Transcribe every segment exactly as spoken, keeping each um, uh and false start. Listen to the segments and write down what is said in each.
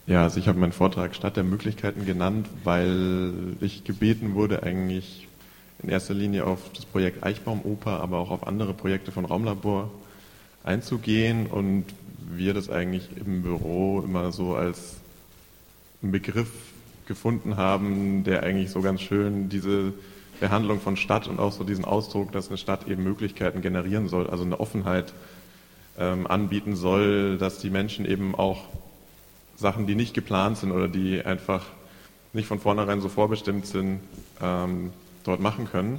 Ja, also ich habe meinen Vortrag Stadt der Möglichkeiten genannt, weil ich gebeten wurde, eigentlich in erster Linie auf das Projekt Eichbaumoper, aber auch auf andere Projekte von Raumlabor einzugehen und wir das eigentlich im Büro immer so als einen Begriff gefunden haben, der eigentlich so ganz schön diese Behandlung von Stadt und auch so diesen Ausdruck, dass eine Stadt eben Möglichkeiten generieren soll, also eine Offenheit ähm, anbieten soll, dass die Menschen eben auch Sachen, die nicht geplant sind oder die einfach nicht von vornherein so vorbestimmt sind, ähm, dort machen können.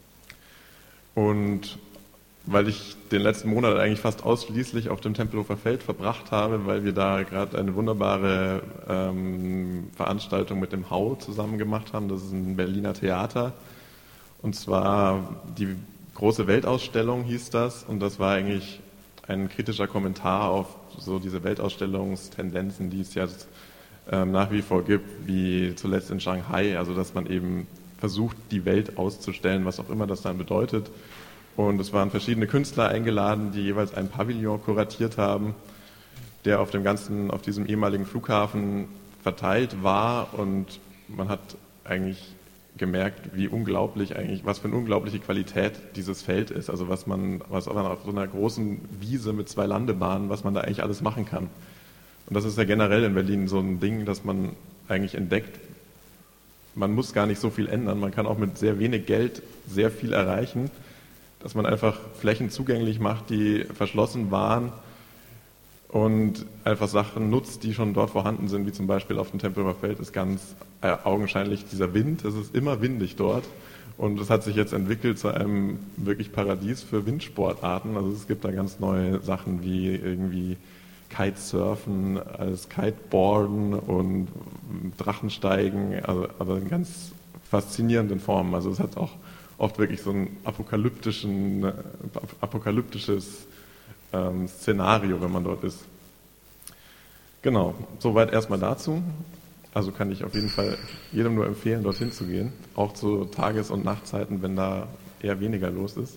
Und weil ich den letzten Monat eigentlich fast ausschließlich auf dem Tempelhofer Feld verbracht habe, weil wir da gerade eine wunderbare ähm, Veranstaltung mit dem Hau zusammen gemacht haben. Das ist ein Berliner Theater. Und zwar die große Weltausstellung hieß das. Und das war eigentlich ein kritischer Kommentar auf so diese Weltausstellungstendenzen, die es jetzt ähm, nach wie vor gibt, wie zuletzt in Shanghai. Also dass man eben versucht, die Welt auszustellen, was auch immer das dann bedeutet. Und es waren verschiedene Künstler eingeladen, die jeweils ein Pavillon kuratiert haben, der auf dem ganzen, auf diesem ehemaligen Flughafen verteilt war. Und man hat eigentlich gemerkt, wie unglaublich eigentlich, was für eine unglaubliche Qualität dieses Feld ist. Also was man, was auf so einer großen Wiese mit zwei Landebahnen, was man da eigentlich alles machen kann. Und das ist ja generell in Berlin so ein Ding, dass man eigentlich entdeckt, man muss gar nicht so viel ändern. Man kann auch mit sehr wenig Geld sehr viel erreichen, dass man einfach Flächen zugänglich macht, die verschlossen waren und einfach Sachen nutzt, die schon dort vorhanden sind, wie zum Beispiel auf dem Tempelhofer Feld ist ganz äh, augenscheinlich dieser Wind. Es ist immer windig dort und es hat sich jetzt entwickelt zu einem wirklich Paradies für Windsportarten. Also es gibt da ganz neue Sachen wie irgendwie Kitesurfen, als Kiteboarden und Drachensteigen, also aber in ganz faszinierenden Formen. Also es hat auch oft wirklich so ein apokalyptischen, äh, apokalyptisches ähm, Szenario, wenn man dort ist. Genau, soweit erstmal dazu. Also kann ich auf jeden Fall jedem nur empfehlen, dorthin zu gehen, auch zu Tages- und Nachtzeiten, wenn da eher weniger los ist.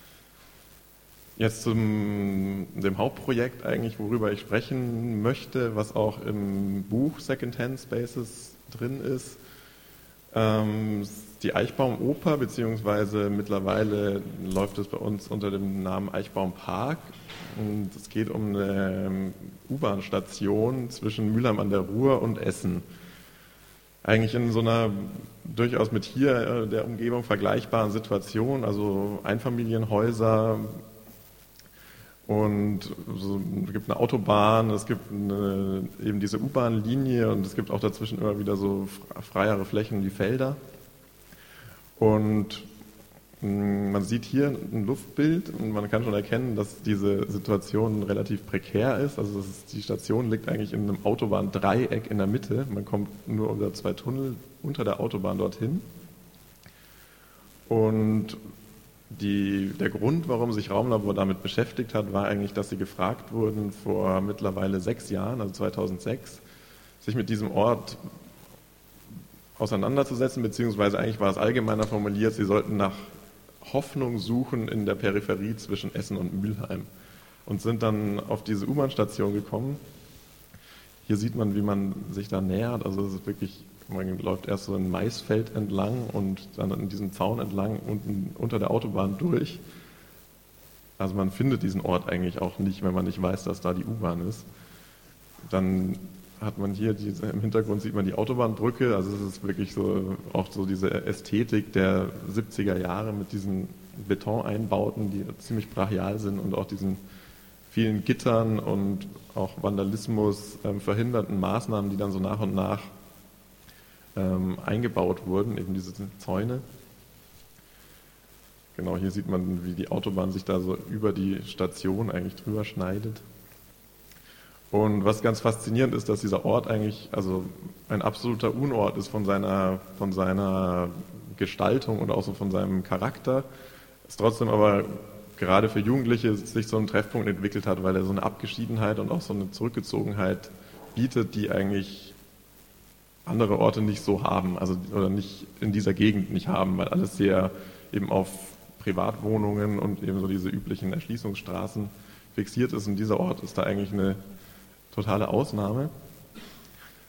Jetzt zum dem Hauptprojekt eigentlich, worüber ich sprechen möchte, was auch im Buch Secondhand Spaces drin ist. Ähm, die Eichbaumoper, beziehungsweise mittlerweile läuft es bei uns unter dem Namen Eichbaumpark. Und es geht um eine U-Bahn-Station zwischen Mülheim an der Ruhr und Essen. Eigentlich in so einer durchaus mit hier der Umgebung vergleichbaren Situation, also Einfamilienhäuser und so, es gibt eine Autobahn, es gibt eine, eben diese U-Bahn-Linie und es gibt auch dazwischen immer wieder so freiere Flächen wie Felder. Und mh, man sieht hier ein Luftbild und man kann schon erkennen, dass diese Situation relativ prekär ist. Also das ist, die Station liegt eigentlich in einem Autobahndreieck in der Mitte. Man kommt nur über zwei Tunnel unter der Autobahn dorthin. Und die, der Grund, warum sich Raumlabor damit beschäftigt hat, war eigentlich, dass sie gefragt wurden vor mittlerweile sechs Jahren, also zweitausendsechs, sich mit diesem Ort auseinanderzusetzen, beziehungsweise eigentlich war es allgemeiner formuliert, sie sollten nach Hoffnung suchen in der Peripherie zwischen Essen und Mülheim und sind dann auf diese U-Bahn-Station gekommen. Hier sieht man, wie man sich da nähert, also es ist wirklich, man läuft erst so ein Maisfeld entlang und dann in diesem Zaun entlang unten unter der Autobahn durch. Also man findet diesen Ort eigentlich auch nicht, wenn man nicht weiß, dass da die U-Bahn ist. Dann hat man hier diese, im Hintergrund sieht man die Autobahnbrücke, also es ist wirklich so auch so diese Ästhetik der siebziger Jahre mit diesen Betoneinbauten, die ziemlich brachial sind und auch diesen vielen Gittern und auch Vandalismus ähm, verhindernden Maßnahmen, die dann so nach und nach ähm, eingebaut wurden, eben diese Zäune. Genau, hier sieht man, wie die Autobahn sich da so über die Station eigentlich drüber schneidet. Und was ganz faszinierend ist, dass dieser Ort eigentlich also ein absoluter Unort ist von seiner, von seiner Gestaltung und auch so von seinem Charakter. Es trotzdem aber gerade für Jugendliche sich so ein Treffpunkt entwickelt hat, weil er so eine Abgeschiedenheit und auch so eine Zurückgezogenheit bietet, die eigentlich andere Orte nicht so haben, also oder nicht in dieser Gegend nicht haben, weil alles sehr eben auf Privatwohnungen und eben so diese üblichen Erschließungsstraßen fixiert ist. Und dieser Ort ist da eigentlich eine totale Ausnahme.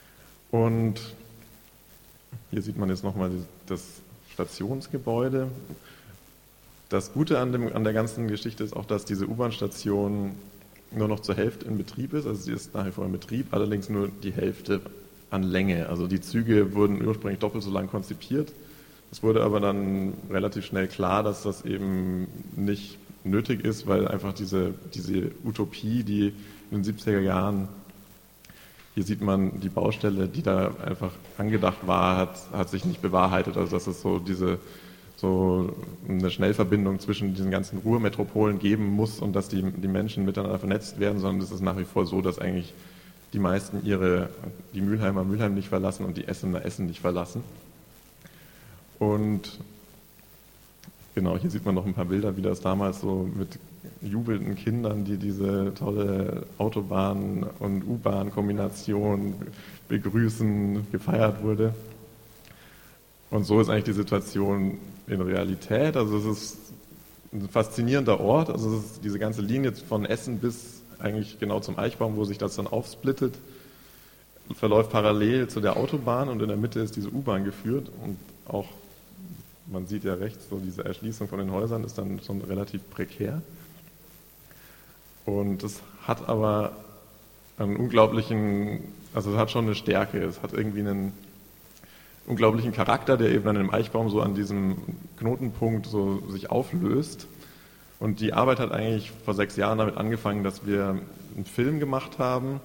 Und hier sieht man jetzt nochmal das Stationsgebäude. Das Gute an, dem, an der ganzen Geschichte ist auch, dass diese U-Bahn-Station nur noch zur Hälfte in Betrieb ist. Also sie ist nach wie vor in Betrieb, allerdings nur die Hälfte an Länge. Also die Züge wurden ursprünglich doppelt so lang konzipiert. Es wurde aber dann relativ schnell klar, dass das eben nicht nötig ist, weil einfach diese, diese Utopie, die in den siebziger Jahren, hier sieht man die Baustelle, die da einfach angedacht war, hat, hat sich nicht bewahrheitet. Also dass es so diese so eine Schnellverbindung zwischen diesen ganzen Ruhrmetropolen geben muss und dass die, die Menschen miteinander vernetzt werden, sondern es ist nach wie vor so, dass eigentlich die meisten ihre, die Mülheimer Mülheim nicht verlassen und die Essener Essen nicht verlassen. Und genau, hier sieht man noch ein paar Bilder, wie das damals so mit jubelnden Kindern, die diese tolle Autobahn- und U-Bahn-Kombination begrüßen, gefeiert wurde. Und so ist eigentlich die Situation in Realität. Also es ist ein faszinierender Ort. Also es ist diese ganze Linie von Essen bis eigentlich genau zum Eichbaum, wo sich das dann aufsplittet, verläuft parallel zu der Autobahn und in der Mitte ist diese U-Bahn geführt. Und auch, man sieht ja rechts, so diese Erschließung von den Häusern ist dann schon relativ prekär. Und es hat aber einen unglaublichen, also es hat schon eine Stärke. Es hat irgendwie einen unglaublichen Charakter, der eben dann im Eichbaum so an diesem Knotenpunkt so sich auflöst. Und die Arbeit hat eigentlich vor sechs Jahren damit angefangen, dass wir einen Film gemacht haben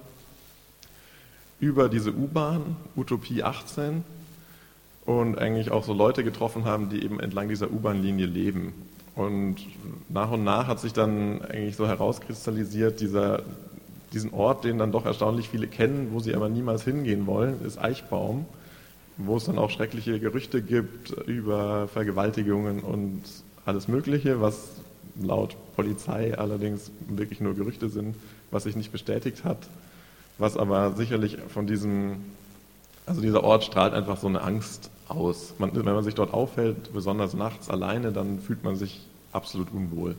über diese U-Bahn, Utopie achtzehn, und eigentlich auch so Leute getroffen haben, die eben entlang dieser U-Bahn-Linie leben. Und nach und nach hat sich dann eigentlich so herauskristallisiert, dieser, diesen Ort, den dann doch erstaunlich viele kennen, wo sie aber niemals hingehen wollen, ist Eichbaum, wo es dann auch schreckliche Gerüchte gibt über Vergewaltigungen und alles Mögliche, was laut Polizei allerdings wirklich nur Gerüchte sind, was sich nicht bestätigt hat, was aber sicherlich von diesem, also dieser Ort strahlt einfach so eine Angst aus. Man, wenn man sich dort aufhält, besonders nachts alleine, dann fühlt man sich absolut unwohl.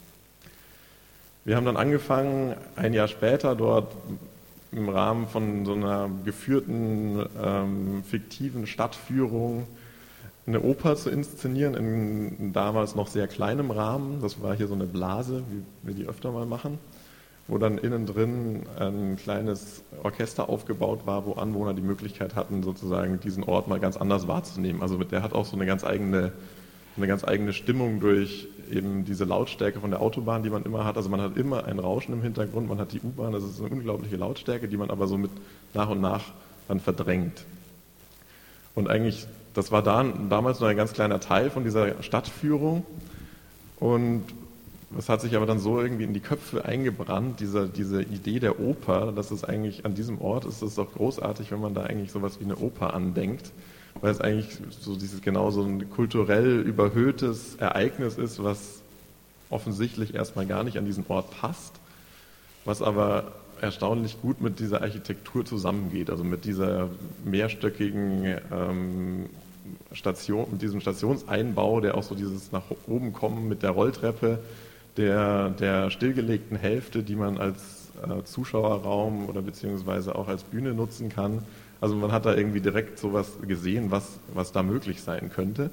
Wir haben dann angefangen, ein Jahr später dort im Rahmen von so einer geführten, ähm, fiktiven Stadtführung eine Oper zu inszenieren, in damals noch sehr kleinem Rahmen. Das war hier so eine Blase, wie wir die öfter mal machen, wo dann innen drin ein kleines Orchester aufgebaut war, wo Anwohner die Möglichkeit hatten, sozusagen diesen Ort mal ganz anders wahrzunehmen. Also der hat auch so eine ganz eigene, eine ganz eigene Stimmung durch eben diese Lautstärke von der Autobahn, die man immer hat. Also man hat immer ein Rauschen im Hintergrund, man hat die U-Bahn, das ist eine unglaubliche Lautstärke, die man aber so mit nach und nach dann verdrängt. Und eigentlich, das war dann, damals nur ein ganz kleiner Teil von dieser Stadtführung. Und das hat sich aber dann so irgendwie in die Köpfe eingebrannt, diese, diese Idee der Oper, dass es eigentlich an diesem Ort ist es doch großartig, wenn man da eigentlich sowas wie eine Oper andenkt, weil es eigentlich so dieses genau so ein kulturell überhöhtes Ereignis ist, was offensichtlich erstmal gar nicht an diesen Ort passt, was aber erstaunlich gut mit dieser Architektur zusammengeht, also mit dieser mehrstöckigen ähm, Station, mit diesem Stationseinbau, der auch so dieses nach oben kommen mit der Rolltreppe, der, der stillgelegten Hälfte, die man als äh, Zuschauerraum oder beziehungsweise auch als Bühne nutzen kann. Also man hat da irgendwie direkt sowas gesehen, was, was da möglich sein könnte.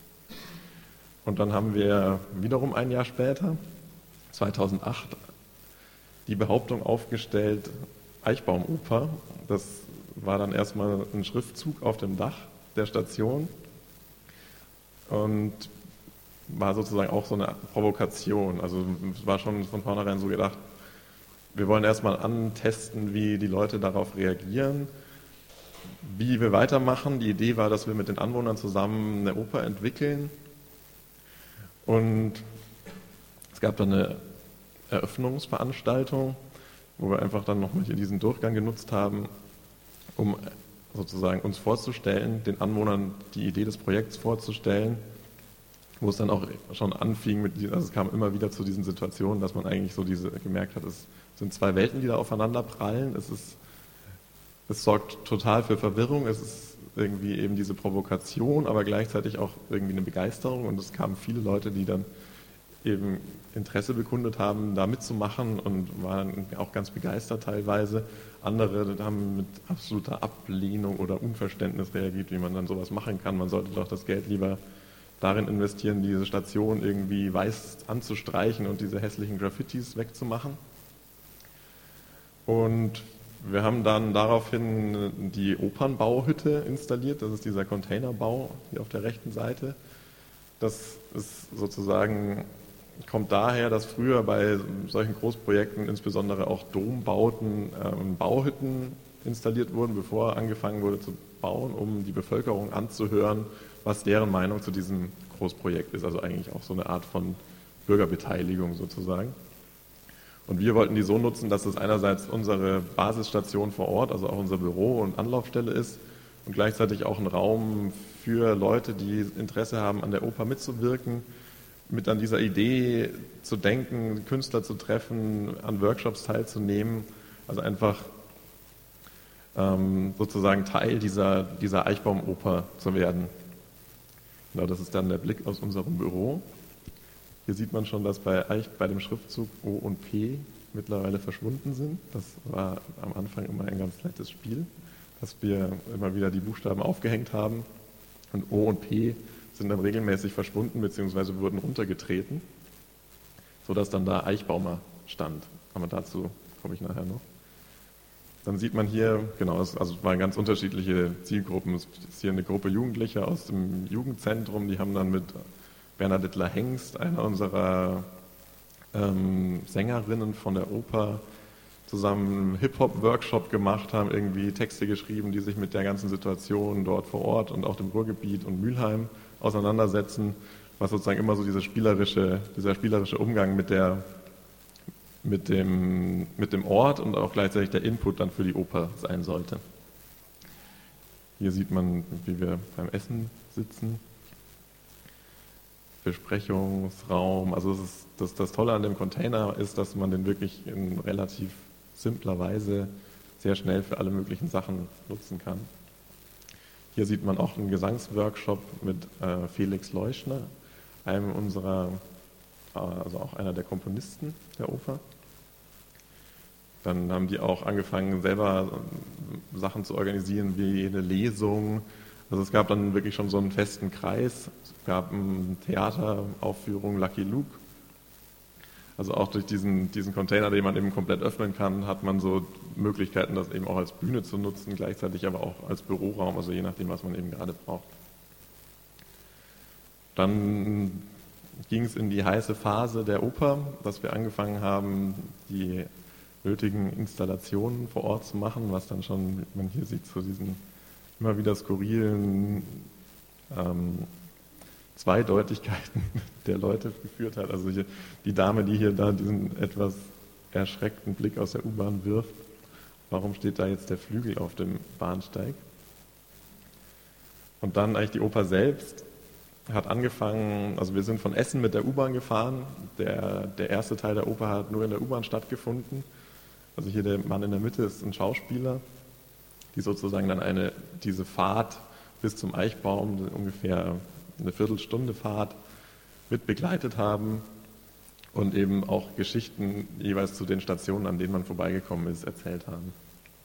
Und dann haben wir wiederum ein Jahr später, zweitausendacht, die Behauptung aufgestellt, Eichbaumoper. Das war dann erstmal ein Schriftzug auf dem Dach der Station und war sozusagen auch so eine Provokation. Also es war schon von vornherein so gedacht, wir wollen erstmal antesten, wie die Leute darauf reagieren, wie wir weitermachen. Die Idee war, dass wir mit den Anwohnern zusammen eine Oper entwickeln. Und es gab dann eine Eröffnungsveranstaltung, wo wir einfach dann nochmal hier diesen Durchgang genutzt haben, um sozusagen uns vorzustellen, den Anwohnern die Idee des Projekts vorzustellen, wo es dann auch schon anfing, mit, also es kam immer wieder zu diesen Situationen, dass man eigentlich so diese gemerkt hat, es sind zwei Welten, die da aufeinander prallen. Es ist, es sorgt total für Verwirrung, es ist irgendwie eben diese Provokation, aber gleichzeitig auch irgendwie eine Begeisterung und es kamen viele Leute, die dann eben Interesse bekundet haben, da mitzumachen und waren auch ganz begeistert teilweise. Andere haben mit absoluter Ablehnung oder Unverständnis reagiert, wie man dann sowas machen kann. Man sollte doch das Geld lieber darin investieren, diese Station irgendwie weiß anzustreichen und diese hässlichen Graffitis wegzumachen. Und wir haben dann daraufhin die Opernbauhütte installiert. Das ist dieser Containerbau hier auf der rechten Seite. Das ist sozusagen, kommt daher, dass früher bei solchen Großprojekten insbesondere auch Dombauten ähm, Bauhütten installiert wurden, bevor angefangen wurde zu bauen, um die Bevölkerung anzuhören, was deren Meinung zu diesem Großprojekt ist. Also eigentlich auch so eine Art von Bürgerbeteiligung sozusagen. Und wir wollten die so nutzen, dass es einerseits unsere Basisstation vor Ort, also auch unser Büro und Anlaufstelle ist und gleichzeitig auch ein Raum für Leute, die Interesse haben, an der Oper mitzuwirken, mit an dieser Idee zu denken, Künstler zu treffen, an Workshops teilzunehmen, also einfach ähm, sozusagen Teil dieser, dieser Eichbaumoper zu werden. Genau, das ist dann der Blick aus unserem Büro. Hier sieht man schon, dass bei, Eich, bei dem Schriftzug O und P mittlerweile verschwunden sind. Das war am Anfang immer ein ganz nettes Spiel, dass wir immer wieder die Buchstaben aufgehängt haben. Und O und P sind dann regelmäßig verschwunden bzw. wurden runtergetreten, sodass dann da Eichbaumer stand. Aber dazu komme ich nachher noch. Dann sieht man hier, genau, es also waren ganz unterschiedliche Zielgruppen. Es ist hier eine Gruppe Jugendlicher aus dem Jugendzentrum, die haben dann mit Bernadette Hengst, einer unserer ähm, Sängerinnen von der Oper, zusammen einen Hip-Hop-Workshop gemacht, haben irgendwie Texte geschrieben, die sich mit der ganzen Situation dort vor Ort und auch dem Ruhrgebiet und Mülheim auseinandersetzen, was sozusagen immer so diese spielerische, dieser spielerische Umgang mit, der, mit, dem, mit dem Ort und auch gleichzeitig der Input dann für die Oper sein sollte. Hier sieht man, wie wir beim Essen sitzen. Besprechungsraum, also das, ist, das, das Tolle an dem Container ist, dass man den wirklich in relativ simpler Weise sehr schnell für alle möglichen Sachen nutzen kann. Hier sieht man auch einen Gesangsworkshop mit äh, Felix Leuschner, einem unserer, äh, also auch einer der Komponisten der Oper. Dann haben die auch angefangen, selber Sachen zu organisieren, wie eine Lesung. Also es gab dann wirklich schon so einen festen Kreis. Es gab eine Theateraufführung Lucky Luke. Also auch durch diesen, diesen Container, den man eben komplett öffnen kann, hat man so Möglichkeiten, das eben auch als Bühne zu nutzen, gleichzeitig aber auch als Büroraum, also je nachdem, was man eben gerade braucht. Dann ging es in die heiße Phase der Oper, dass wir angefangen haben, die nötigen Installationen vor Ort zu machen, was dann schon, wie man hier sieht, zu diesen immer wieder skurrilen ähm, Zweideutigkeiten der Leute geführt hat. Also hier, die Dame, die hier da diesen etwas erschreckten Blick aus der U-Bahn wirft, warum steht da jetzt der Flügel auf dem Bahnsteig? Und dann eigentlich die Oper selbst hat angefangen, also wir sind von Essen mit der U-Bahn gefahren, der, der erste Teil der Oper hat nur in der U-Bahn stattgefunden. Also hier der Mann in der Mitte ist ein Schauspieler, die sozusagen dann eine, diese Fahrt bis zum Eichbaum, ungefähr eine Viertelstunde Fahrt, mit begleitet haben und eben auch Geschichten jeweils zu den Stationen, an denen man vorbeigekommen ist, erzählt haben.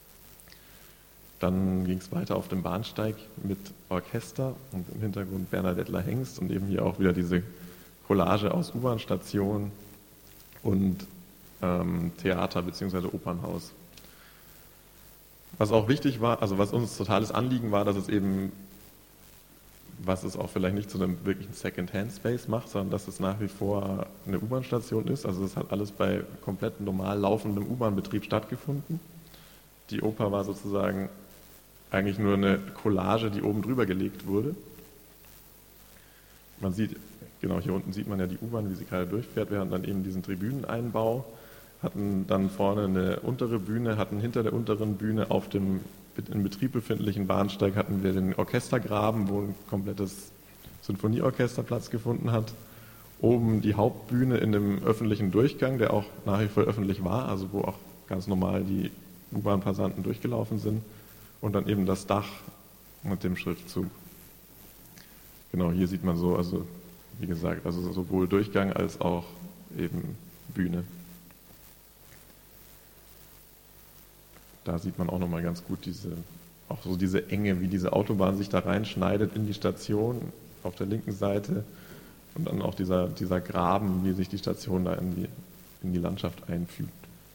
Dann ging es weiter auf dem Bahnsteig mit Orchester und im Hintergrund Bernadette Hengst und eben hier auch wieder diese Collage aus U-Bahn-Station und ähm, Theater bzw. Opernhaus. Was auch wichtig war, also was uns totales Anliegen war, dass es eben, was es auch vielleicht nicht zu einem wirklichen Second-Hand-Space macht, sondern dass es nach wie vor eine U-Bahn-Station ist. Also es hat alles bei komplett normal laufendem U-Bahn-Betrieb stattgefunden. Die Oper war sozusagen eigentlich nur eine Collage, die oben drüber gelegt wurde. Man sieht, genau hier unten sieht man ja die U-Bahn, wie sie gerade durchfährt. Wir hatten dann eben diesen Tribüneneinbau, hatten dann vorne eine untere Bühne, hatten hinter der unteren Bühne auf dem in Betrieb befindlichen Bahnsteig hatten wir den Orchestergraben, wo ein komplettes Sinfonieorchester Platz gefunden hat. Oben die Hauptbühne in dem öffentlichen Durchgang, der auch nach wie vor öffentlich war, also wo auch ganz normal die U-Bahn-Passanten durchgelaufen sind. Und dann eben das Dach mit dem Schriftzug. Genau, hier sieht man so, also wie gesagt, also sowohl Durchgang als auch eben Bühne. Da sieht man auch nochmal ganz gut diese, auch so diese Enge, wie diese Autobahn sich da reinschneidet in die Station auf der linken Seite und dann auch dieser, dieser Graben, wie sich die Station da in die, in die Landschaft einfügt.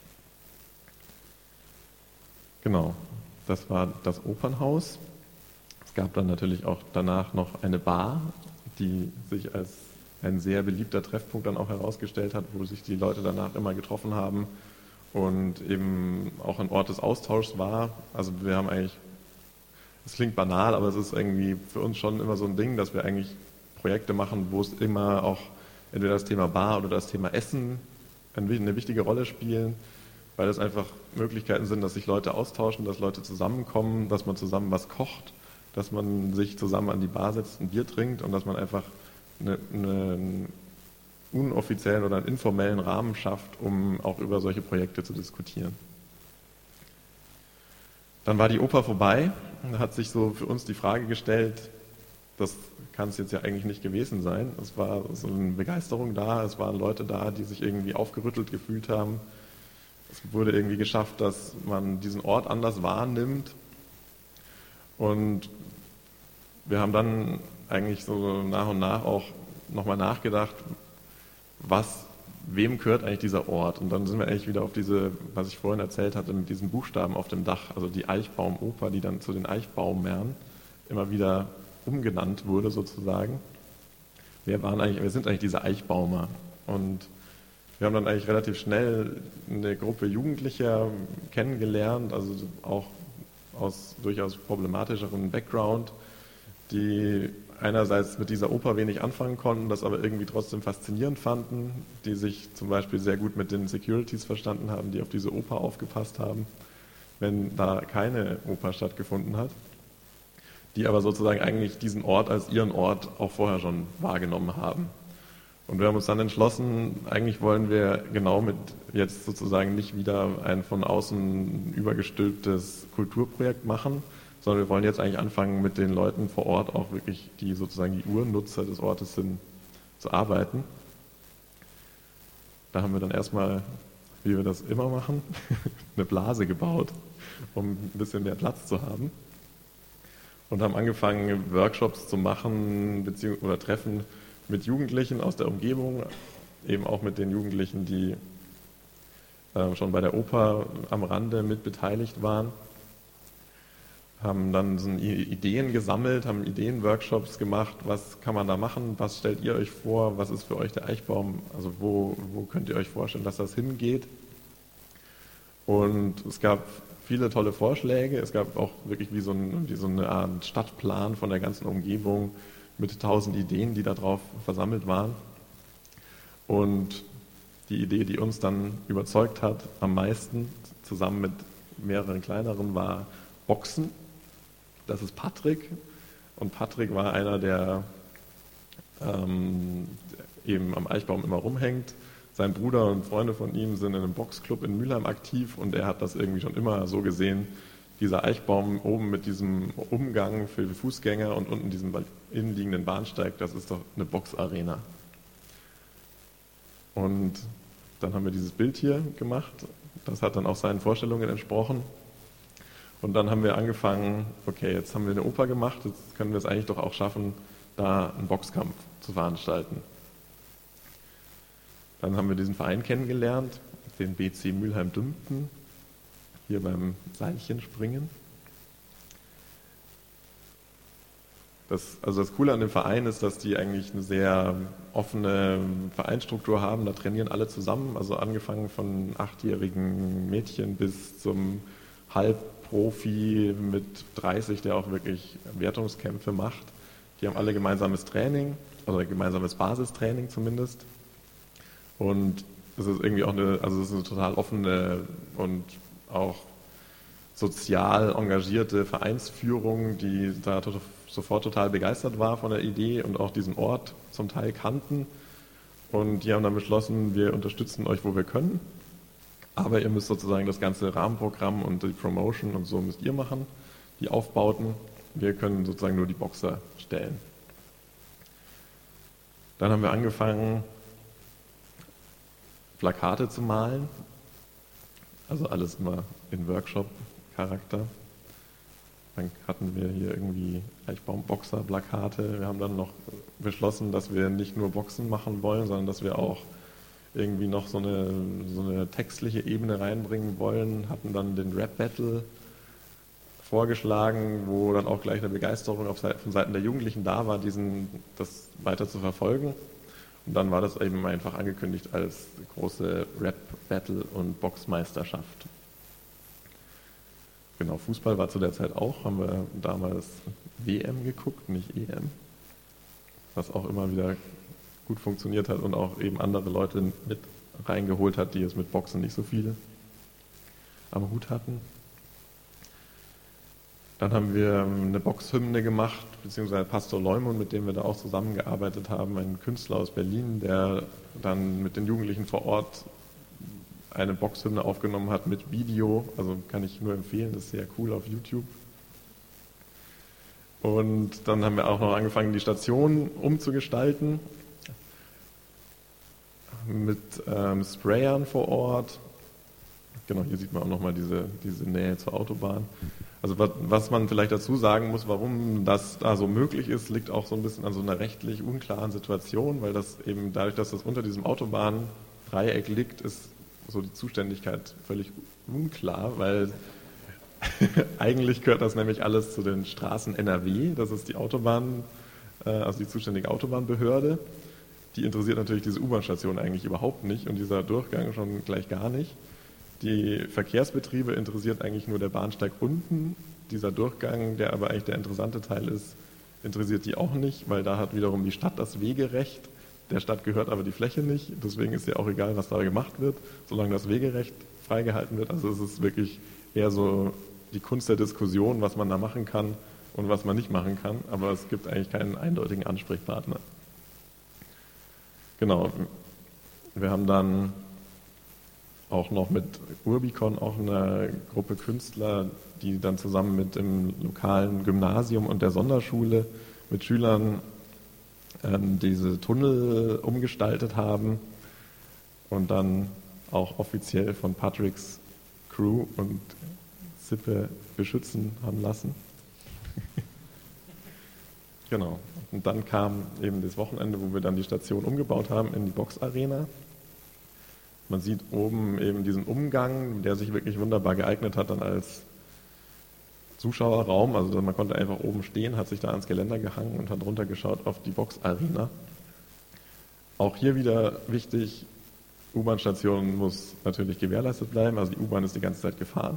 Genau, das war das Opernhaus. Es gab dann natürlich auch danach noch eine Bar, die sich als ein sehr beliebter Treffpunkt dann auch herausgestellt hat, wo sich die Leute danach immer getroffen haben und eben auch ein Ort des Austauschs war. Also wir haben eigentlich, es klingt banal, aber es ist irgendwie für uns schon immer so ein Ding, dass wir eigentlich Projekte machen, wo es immer auch entweder das Thema Bar oder das Thema Essen eine wichtige Rolle spielen, weil es einfach Möglichkeiten sind, dass sich Leute austauschen, dass Leute zusammenkommen, dass man zusammen was kocht, dass man sich zusammen an die Bar setzt, ein Bier trinkt und dass man einfach eine, eine, einen unoffiziellen oder einen informellen Rahmen schafft, um auch über solche Projekte zu diskutieren. Dann war die Oper vorbei und da hat sich so für uns die Frage gestellt, das kann es jetzt ja eigentlich nicht gewesen sein. Es war so eine Begeisterung da, es waren Leute da, die sich irgendwie aufgerüttelt gefühlt haben. Es wurde irgendwie geschafft, dass man diesen Ort anders wahrnimmt. Und wir haben dann eigentlich so nach und nach auch nochmal nachgedacht, was, wem gehört eigentlich dieser Ort? Und dann sind wir eigentlich wieder auf diese, was ich vorhin erzählt hatte, mit diesen Buchstaben auf dem Dach, also die Eichbaumoper, die dann zu den Eichbaumern immer wieder umgenannt wurde sozusagen. Wir waren eigentlich, wir sind eigentlich diese Eichbaumer. Und wir haben dann eigentlich relativ schnell eine Gruppe Jugendlicher kennengelernt, also auch aus durchaus problematischeren Background, die einerseits mit dieser Oper wenig anfangen konnten, das aber irgendwie trotzdem faszinierend fanden, die sich zum Beispiel sehr gut mit den Securities verstanden haben, die auf diese Oper aufgepasst haben, wenn da keine Oper stattgefunden hat, die aber sozusagen eigentlich diesen Ort als ihren Ort auch vorher schon wahrgenommen haben. Und wir haben uns dann entschlossen, eigentlich wollen wir genau mit jetzt sozusagen nicht wieder ein von außen übergestülptes Kulturprojekt machen, sondern wir wollen jetzt eigentlich anfangen, mit den Leuten vor Ort auch wirklich, die sozusagen die Urnutzer des Ortes sind, zu arbeiten. Da haben wir dann erstmal, wie wir das immer machen, eine Blase gebaut, um ein bisschen mehr Platz zu haben. Und haben angefangen, Workshops zu machen beziehungs- oder Treffen mit Jugendlichen aus der Umgebung, eben auch mit den Jugendlichen, die äh, schon bei der Oper am Rande mit beteiligt waren. Haben dann so Ideen gesammelt, haben Ideenworkshops gemacht, was kann man da machen, was stellt ihr euch vor, was ist für euch der Eichbaum, also wo, wo könnt ihr euch vorstellen, dass das hingeht. Und es gab viele tolle Vorschläge, es gab auch wirklich wie so, ein, wie so eine Art Stadtplan von der ganzen Umgebung mit tausend Ideen, die da drauf versammelt waren. Und die Idee, die uns dann überzeugt hat am meisten, zusammen mit mehreren kleineren, war Boxen. Das ist Patrick. Und Patrick war einer, der ähm, eben am Eichbaum immer rumhängt. Sein Bruder und Freunde von ihm sind in einem Boxclub in Mülheim aktiv und er hat das irgendwie schon immer so gesehen, dieser Eichbaum oben mit diesem Umgang für die Fußgänger und unten diesem innenliegenden Bahnsteig, das ist doch eine Boxarena. Und dann haben wir dieses Bild hier gemacht, das hat dann auch seinen Vorstellungen entsprochen. Und dann haben wir angefangen, okay, jetzt haben wir eine Oper gemacht, jetzt können wir es eigentlich doch auch schaffen, da einen Boxkampf zu veranstalten. Dann haben wir diesen Verein kennengelernt, den B C Mülheim-Dümpten, hier beim Seilchenspringen. Das, also das Coole an dem Verein ist, dass die eigentlich eine sehr offene Vereinsstruktur haben. Da trainieren alle zusammen, also angefangen von achtjährigen Mädchen bis zum Halbprofi mit dreißig, der auch wirklich Wertungskämpfe macht. Die haben alle gemeinsames Training, also gemeinsames Basistraining zumindest. Und es ist irgendwie auch eine, also es ist eine total offene und auch sozial engagierte Vereinsführung, die da to- sofort total begeistert war von der Idee und auch diesen Ort zum Teil kannten. Und die haben dann beschlossen, wir unterstützen euch, wo wir können, aber ihr müsst sozusagen das ganze Rahmenprogramm und die Promotion und so müsst ihr machen, die Aufbauten. Wir können sozusagen nur die Boxer stellen. Dann haben wir angefangen, Plakate zu malen, also alles immer in Workshop-Charakter. Dann hatten wir hier irgendwie Eichbaum-Boxer-Plakate. Wir haben dann noch beschlossen, dass wir nicht nur Boxen machen wollen, sondern dass wir auch irgendwie noch so eine, so eine textliche Ebene reinbringen wollen. Hatten dann den Rap-Battle vorgeschlagen, wo dann auch gleich eine Begeisterung auf Seite, von Seiten der Jugendlichen da war, diesen, das weiter zu verfolgen. Und dann war das eben einfach angekündigt als große Rap-Battle und Boxmeisterschaft. Genau, Fußball war zu der Zeit auch, haben wir damals W M geguckt, nicht E M, was auch immer wieder gut funktioniert hat und auch eben andere Leute mit reingeholt hat, die es mit Boxen nicht so viel am Hut hatten. Dann haben wir eine Boxhymne gemacht, beziehungsweise Pastor Leumund, mit dem wir da auch zusammengearbeitet haben, ein Künstler aus Berlin, der dann mit den Jugendlichen vor Ort eine Boxhymne aufgenommen hat mit Video, also kann ich nur empfehlen, das ist sehr cool auf YouTube. Und dann haben wir auch noch angefangen, die Station umzugestalten, mit ähm, Sprayern vor Ort. Genau, hier sieht man auch nochmal diese, diese Nähe zur Autobahn. Also was, was man vielleicht dazu sagen muss, warum das da so möglich ist, liegt auch so ein bisschen an so einer rechtlich unklaren Situation, weil das eben dadurch, dass das unter diesem Autobahndreieck liegt, ist so die Zuständigkeit völlig unklar, weil eigentlich gehört das nämlich alles zu den Straßen N R W, das ist die Autobahn, also die zuständige Autobahnbehörde. Die interessiert natürlich diese U-Bahn-Station eigentlich überhaupt nicht und dieser Durchgang schon gleich gar nicht. Die Verkehrsbetriebe interessiert eigentlich nur der Bahnsteig unten. Dieser Durchgang, der aber eigentlich der interessante Teil ist, interessiert die auch nicht, weil da hat wiederum die Stadt das Wegerecht. Der Stadt gehört aber die Fläche nicht. Deswegen ist ja auch egal, was da gemacht wird, solange das Wegerecht freigehalten wird. Also es ist wirklich eher so die Kunst der Diskussion, was man da machen kann und was man nicht machen kann. Aber es gibt eigentlich keinen eindeutigen Ansprechpartner. Genau. Wir haben dann auch noch mit Urbicon auch eine Gruppe Künstler, die dann zusammen mit dem lokalen Gymnasium und der Sonderschule mit Schülern ähm, diese Tunnel umgestaltet haben und dann auch offiziell von Patricks Crew und Sippe beschützen haben lassen. Genau. Und dann kam eben das Wochenende, wo wir dann die Station umgebaut haben in die Boxarena. Man sieht oben eben diesen Umgang, der sich wirklich wunderbar geeignet hat dann als Zuschauerraum. Also man konnte einfach oben stehen, hat sich da ans Geländer gehangen und hat runtergeschaut auf die Boxarena. Auch hier wieder wichtig, U-Bahn-Station muss natürlich gewährleistet bleiben. Also die U-Bahn ist die ganze Zeit gefahren.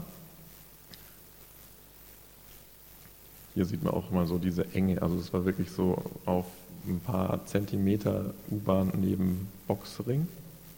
Hier sieht man auch mal so diese Enge. Also es war wirklich so auf ein paar Zentimeter U-Bahn neben Boxring.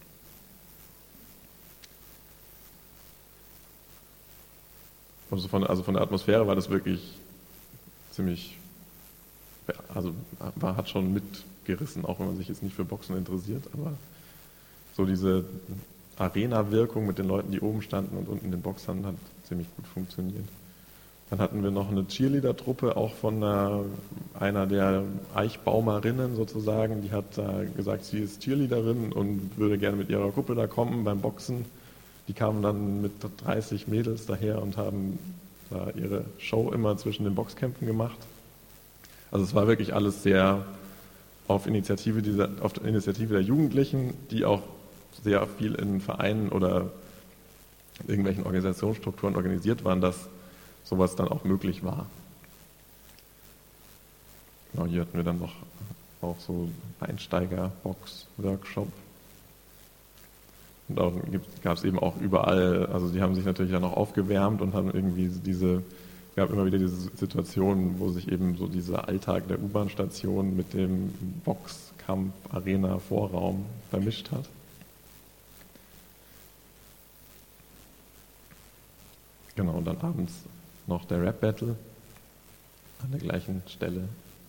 Also von, also von der Atmosphäre war das wirklich ziemlich, also war, hat schon mitgerissen, auch wenn man sich jetzt nicht für Boxen interessiert, aber so diese Arena-Wirkung mit den Leuten, die oben standen und unten den Boxern, hat ziemlich gut funktioniert. Dann hatten wir noch eine Cheerleader-Truppe, auch von einer, einer der Eichbaumerinnen sozusagen, die hat da gesagt, sie ist Cheerleaderin und würde gerne mit ihrer Gruppe da kommen beim Boxen. Die kamen dann mit dreißig Mädels daher und haben da ihre Show immer zwischen den Boxkämpfen gemacht. Also es war wirklich alles sehr auf Initiative, dieser, auf der Initiative der Jugendlichen, die auch sehr viel in Vereinen oder irgendwelchen Organisationsstrukturen organisiert waren, dass sowas dann auch möglich war. Genau, hier hatten wir dann noch auch so Einsteiger-Box-Workshop. Und auch gab es eben auch überall, also die haben sich natürlich dann auch aufgewärmt und haben irgendwie diese, es gab immer wieder diese Situationen, wo sich eben so dieser Alltag der U-Bahn-Station mit dem Boxkampf, Arena, Vorraum vermischt hat. Genau, und dann abends noch der Rap-Battle an der gleichen Stelle.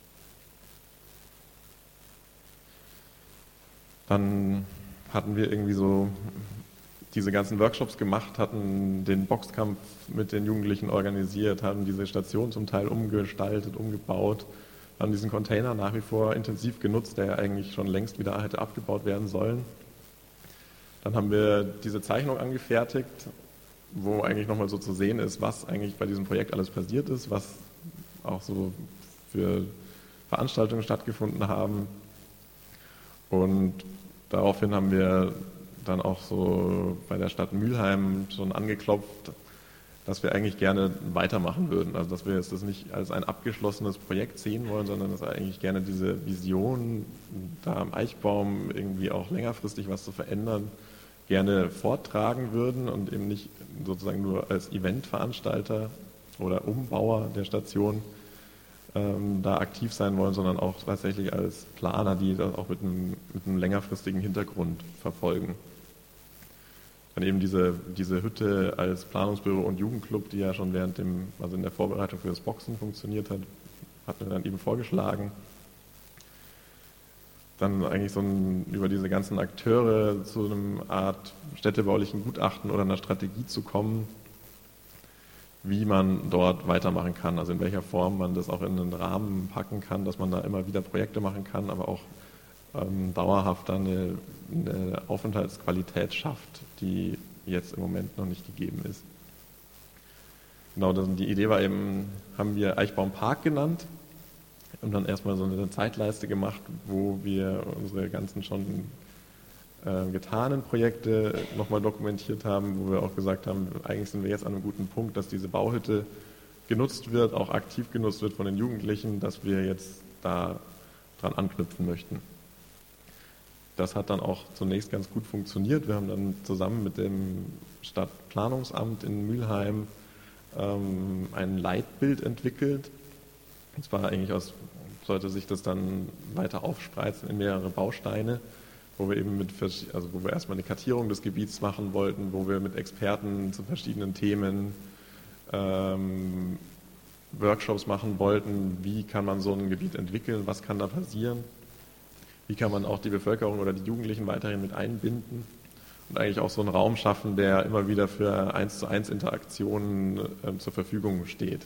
Dann hatten wir irgendwie so diese ganzen Workshops gemacht, hatten den Boxkampf mit den Jugendlichen organisiert, haben diese Station zum Teil umgestaltet, umgebaut. haben diesen Container nach wie vor intensiv genutzt, der ja eigentlich schon längst wieder hätte abgebaut werden sollen. Dann haben wir diese Zeichnung angefertigt, wo eigentlich nochmal so zu sehen ist, was eigentlich bei diesem Projekt alles passiert ist, was auch so für Veranstaltungen stattgefunden haben. Und daraufhin haben wir dann auch so bei der Stadt Mülheim schon angeklopft, dass wir eigentlich gerne weitermachen würden. Also dass wir jetzt das nicht als ein abgeschlossenes Projekt sehen wollen, sondern dass wir eigentlich gerne diese Vision, da am Eichbaum irgendwie auch längerfristig was zu verändern, gerne vortragen würden und eben nicht sozusagen nur als Eventveranstalter oder Umbauer der Station ähm, da aktiv sein wollen, sondern auch tatsächlich als Planer, die das auch mit einem, mit einem längerfristigen Hintergrund verfolgen. Dann eben diese, diese Hütte als Planungsbüro und Jugendclub, die ja schon während dem, also in der Vorbereitung für das Boxen funktioniert hat, hat man dann eben vorgeschlagen. Dann eigentlich so ein, über diese ganzen Akteure zu einem Art städtebaulichen Gutachten oder einer Strategie zu kommen, wie man dort weitermachen kann, also in welcher Form man das auch in einen Rahmen packen kann, dass man da immer wieder Projekte machen kann, aber auch ähm, dauerhaft dann eine, eine Aufenthaltsqualität schafft, die jetzt im Moment noch nicht gegeben ist. Genau, das, die Idee war eben, haben wir Eichbaum Park genannt. Und dann erstmal so eine Zeitleiste gemacht, wo wir unsere ganzen schon äh, getanen Projekte nochmal dokumentiert haben, wo wir auch gesagt haben, eigentlich sind wir jetzt an einem guten Punkt, dass diese Bauhütte genutzt wird, auch aktiv genutzt wird von den Jugendlichen, dass wir jetzt da dran anknüpfen möchten. Das hat dann auch zunächst ganz gut funktioniert. Wir haben dann zusammen mit dem Stadtplanungsamt in Mülheim ähm, ein Leitbild entwickelt. Und zwar eigentlich aus, sollte sich das dann weiter aufspreizen in mehrere Bausteine, wo wir eben mit, also wo wir erstmal eine Kartierung des Gebiets machen wollten, wo wir mit Experten zu verschiedenen Themen ähm, Workshops machen wollten, wie kann man so ein Gebiet entwickeln, was kann da passieren, wie kann man auch die Bevölkerung oder die Jugendlichen weiterhin mit einbinden und eigentlich auch so einen Raum schaffen, der immer wieder für eins zu eins Interaktionen äh, zur Verfügung steht.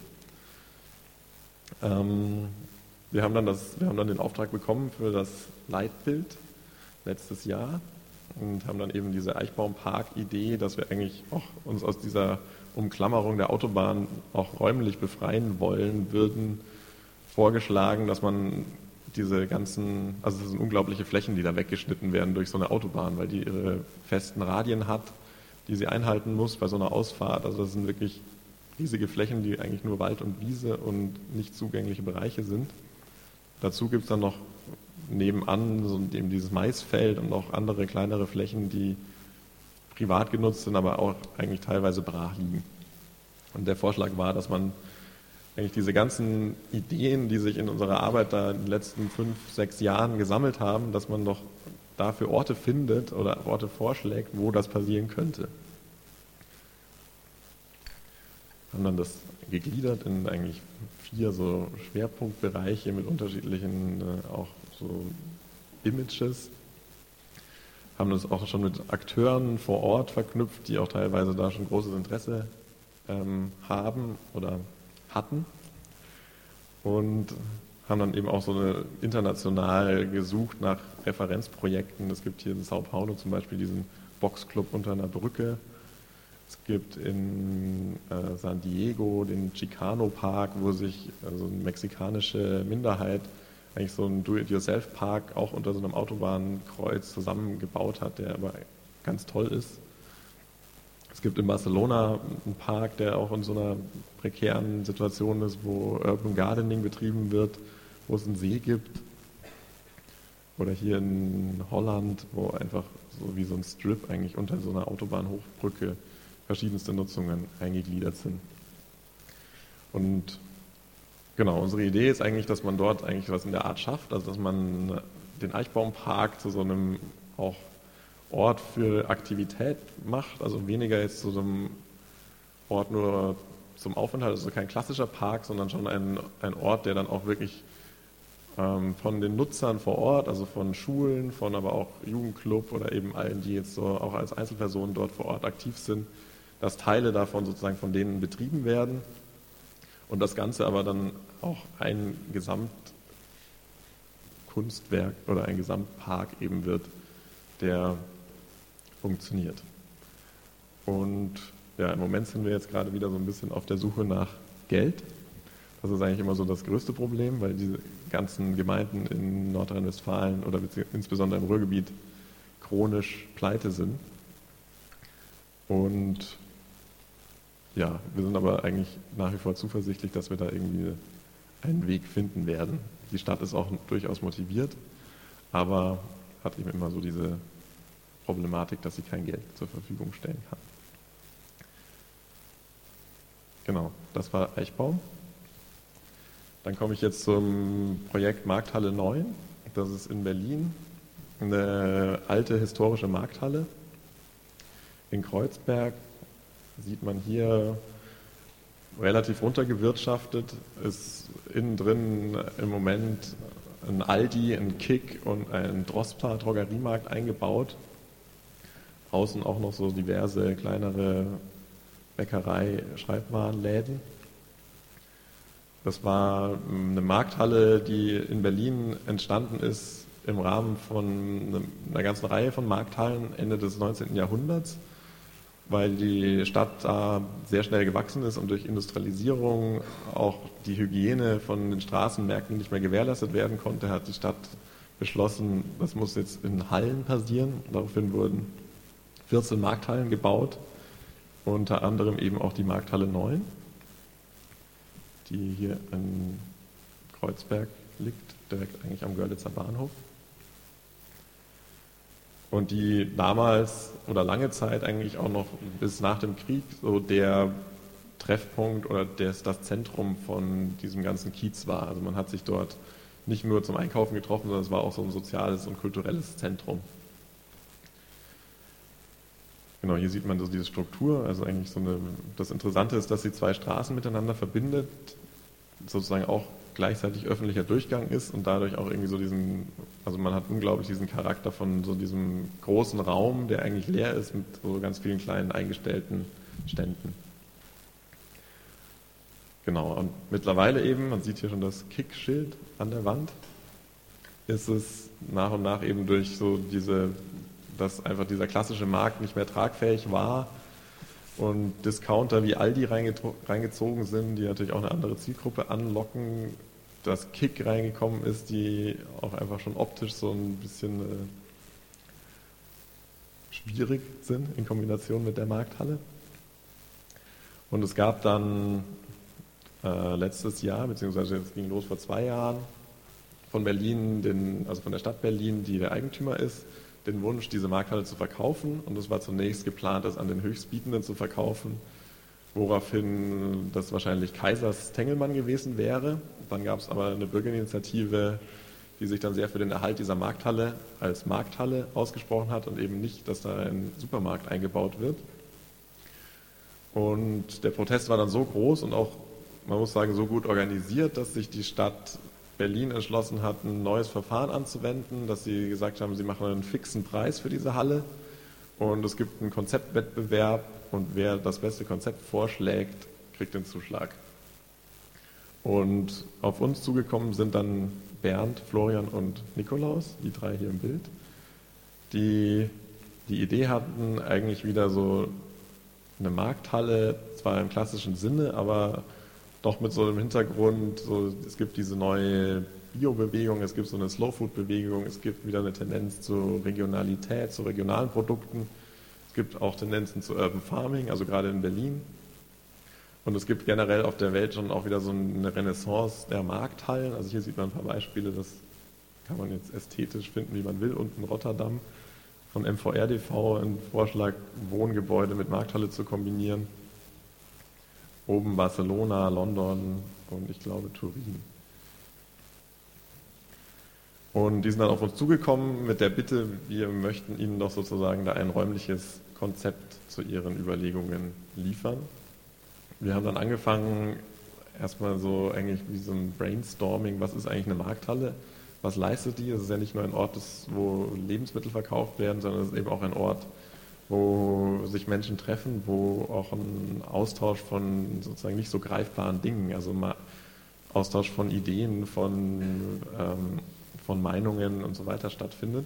Ähm, wir haben dann das, wir haben dann den Auftrag bekommen für das Leitbild letztes Jahr und haben dann eben diese Eichbaum-Park-Idee, dass wir eigentlich auch uns aus dieser Umklammerung der Autobahn auch räumlich befreien wollen würden, vorgeschlagen, dass man diese ganzen, also das sind unglaubliche Flächen, die da weggeschnitten werden durch so eine Autobahn, weil die ihre festen Radien hat, die sie einhalten muss bei so einer Ausfahrt. Also das sind wirklich riesige Flächen, die eigentlich nur Wald und Wiese und nicht zugängliche Bereiche sind. Dazu gibt es dann noch nebenan so eben dieses Maisfeld und auch andere kleinere Flächen, die privat genutzt sind, aber auch eigentlich teilweise brach liegen. Und der Vorschlag war, dass man eigentlich diese ganzen Ideen, die sich in unserer Arbeit da in den letzten fünf, sechs Jahren gesammelt haben, dass man doch dafür Orte findet oder Orte vorschlägt, wo das passieren könnte. Haben dann das gegliedert in eigentlich vier so Schwerpunktbereiche mit unterschiedlichen äh, auch so Images. Haben das auch schon mit Akteuren vor Ort verknüpft, die auch teilweise da schon großes Interesse ähm, haben oder hatten. Und haben dann eben auch so eine international gesucht nach Referenzprojekten. Es gibt hier in Sao Paulo zum Beispiel diesen Boxclub unter einer Brücke. Es gibt in äh, San Diego den Chicano Park, wo sich also eine mexikanische Minderheit eigentlich so einen Do-it-yourself-Park auch unter so einem Autobahnkreuz zusammengebaut hat, der aber ganz toll ist. Es gibt in Barcelona einen Park, der auch in so einer prekären Situation ist, wo Urban Gardening betrieben wird, wo es einen See gibt. Oder hier in Holland, wo einfach so wie so ein Strip eigentlich unter so einer Autobahnhochbrücke verschiedenste Nutzungen eingegliedert sind. Und genau, unsere Idee ist eigentlich, dass man dort eigentlich was in der Art schafft, also dass man den Eichbaumpark zu so einem auch Ort für Aktivität macht, also weniger jetzt zu so einem Ort nur zum Aufenthalt, also kein klassischer Park, sondern schon ein, ein Ort, der dann auch wirklich ähm, von den Nutzern vor Ort, also von Schulen, von aber auch Jugendclub oder eben allen, die jetzt so auch als Einzelpersonen dort vor Ort aktiv sind, dass Teile davon sozusagen von denen betrieben werden und das Ganze aber dann auch ein Gesamt Kunstwerk oder ein Gesamtpark eben wird, der funktioniert. Und ja, im Moment sind wir jetzt gerade wieder so ein bisschen auf der Suche nach Geld. Das ist eigentlich immer so das größte Problem, weil diese ganzen Gemeinden in Nordrhein-Westfalen oder insbesondere im Ruhrgebiet chronisch pleite sind. Und ja, wir sind aber eigentlich nach wie vor zuversichtlich, dass wir da irgendwie einen Weg finden werden. Die Stadt ist auch durchaus motiviert, aber hat eben immer so diese Problematik, dass sie kein Geld zur Verfügung stellen kann. Genau, das war Eichbaum. Dann komme ich jetzt zum Projekt Markthalle neun. Das ist in Berlin eine alte historische Markthalle. In Kreuzberg sieht man hier relativ runtergewirtschaftet, ist innen drin im Moment ein Aldi, ein Kick und ein Drosstar Drogeriemarkt eingebaut. Außen auch noch so diverse kleinere Bäckerei, Schreibwarenläden. Das war eine Markthalle, die in Berlin entstanden ist im Rahmen von einer ganzen Reihe von Markthallen Ende des neunzehnten Jahrhunderts, weil die Stadt da sehr schnell gewachsen ist und durch Industrialisierung auch die Hygiene von den Straßenmärkten nicht mehr gewährleistet werden konnte, hat die Stadt beschlossen, das muss jetzt in Hallen passieren. Daraufhin wurden vierzehn Markthallen gebaut, unter anderem eben auch die Markthalle neun, die hier in Kreuzberg liegt, direkt eigentlich am Görlitzer Bahnhof. Und die damals oder lange Zeit eigentlich auch noch bis nach dem Krieg so der Treffpunkt oder das, das Zentrum von diesem ganzen Kiez war. Also man hat sich dort nicht nur zum Einkaufen getroffen, sondern es war auch so ein soziales und kulturelles Zentrum. Genau, hier sieht man so diese Struktur. Also eigentlich so eine, das Interessante ist, dass sie zwei Straßen miteinander verbindet, sozusagen auch gleichzeitig öffentlicher Durchgang ist und dadurch auch irgendwie so diesen, also man hat unglaublich diesen Charakter von so diesem großen Raum, der eigentlich leer ist mit so ganz vielen kleinen eingestellten Ständen. Genau, und mittlerweile eben, man sieht hier schon das Kick-Schild an der Wand, ist es nach und nach eben durch so diese, dass einfach dieser klassische Markt nicht mehr tragfähig war und Discounter wie Aldi reingezogen sind, die natürlich auch eine andere Zielgruppe anlocken, dass Kick reingekommen ist, die auch einfach schon optisch so ein bisschen äh, schwierig sind in Kombination mit der Markthalle. Und es gab dann äh, letztes Jahr, beziehungsweise es ging los vor zwei Jahren, von Berlin, den, also von der Stadt Berlin, die der Eigentümer ist, den Wunsch, diese Markthalle zu verkaufen. Und es war zunächst geplant, das an den Höchstbietenden zu verkaufen, woraufhin das wahrscheinlich Kaisers Tengelmann gewesen wäre. Dann gab es aber eine Bürgerinitiative, die sich dann sehr für den Erhalt dieser Markthalle als Markthalle ausgesprochen hat und eben nicht, dass da ein Supermarkt eingebaut wird. Und der Protest war dann so groß und auch, man muss sagen, so gut organisiert, dass sich die Stadt Berlin entschlossen hat, ein neues Verfahren anzuwenden, dass sie gesagt haben, sie machen einen fixen Preis für diese Halle und es gibt einen Konzeptwettbewerb und wer das beste Konzept vorschlägt, kriegt den Zuschlag. Und auf uns zugekommen sind dann Bernd, Florian und Nikolaus, die drei hier im Bild, die die Idee hatten, eigentlich wieder so eine Markthalle, zwar im klassischen Sinne, aber doch mit so einem Hintergrund, so, es gibt diese neue Bio-Bewegung, es gibt so eine Slow-Food-Bewegung, es gibt wieder eine Tendenz zur Regionalität, zu regionalen Produkten, es gibt auch Tendenzen zu Urban Farming, also gerade in Berlin. Und es gibt generell auf der Welt schon auch wieder so eine Renaissance der Markthallen. Also hier sieht man ein paar Beispiele, das kann man jetzt ästhetisch finden, wie man will. Unten Rotterdam von M V R D V, ein Vorschlag, Wohngebäude mit Markthalle zu kombinieren. Oben Barcelona, London und ich glaube Turin. Und die sind dann auf uns zugekommen mit der Bitte, wir möchten ihnen doch sozusagen da ein räumliches Konzept zu ihren Überlegungen liefern. Wir haben dann angefangen, erstmal so eigentlich wie so ein Brainstorming, was ist eigentlich eine Markthalle, was leistet die? Es ist ja nicht nur ein Ort, wo Lebensmittel verkauft werden, sondern es ist eben auch ein Ort, wo sich Menschen treffen, wo auch ein Austausch von sozusagen nicht so greifbaren Dingen, also mal Austausch von Ideen, von, ähm, von Meinungen und so weiter stattfindet.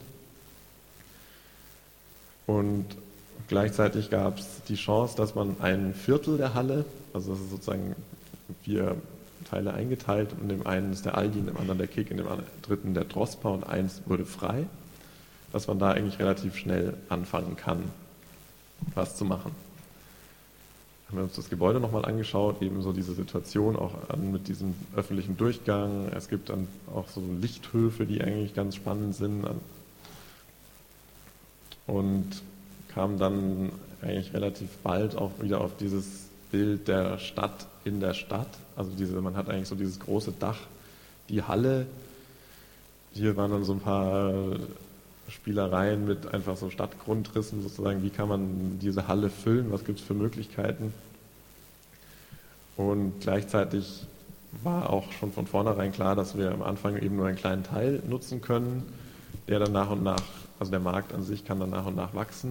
Und gleichzeitig gab es die Chance, dass man ein Viertel der Halle, also das ist sozusagen vier Teile eingeteilt, und in dem einen ist der Aldi, in dem anderen der Kick, in dem dritten der Drospa und eins wurde frei, dass man da eigentlich relativ schnell anfangen kann, was zu machen. Haben wir uns das Gebäude nochmal angeschaut, ebenso diese Situation auch an mit diesem öffentlichen Durchgang. Es gibt dann auch so Lichthöfe, die eigentlich ganz spannend sind. Und kam dann eigentlich relativ bald auch wieder auf dieses Bild der Stadt in der Stadt. Also diese, man hat eigentlich so dieses große Dach, die Halle. Hier waren dann so ein paar Spielereien mit einfach so Stadtgrundrissen sozusagen. Wie kann man diese Halle füllen? Was gibt es für Möglichkeiten? Und gleichzeitig war auch schon von vornherein klar, dass wir am Anfang eben nur einen kleinen Teil nutzen können, der dann nach und nach, also der Markt an sich kann dann nach und nach wachsen.